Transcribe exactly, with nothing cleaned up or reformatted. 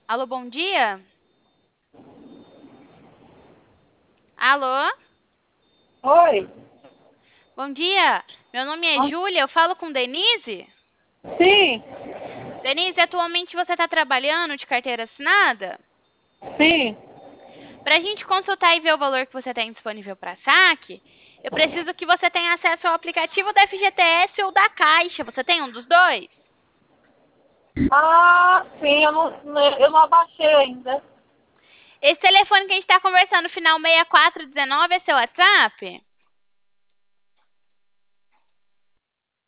Alô, bom dia? Alô? Oi, Bom dia. Meu nome é Júlia, eu falo com Denise? sim, Denise, atualmente você está trabalhando de carteira assinada? sim. Para a gente consultar e ver o valor que você tem disponível para saque, eu preciso que você tenha acesso ao aplicativo da F G T S ou da Caixa. Você tem um dos dois? Ah, sim, eu não, eu não abaixei ainda. Esse telefone que a gente está conversando, final seis quatro um nove, é seu WhatsApp?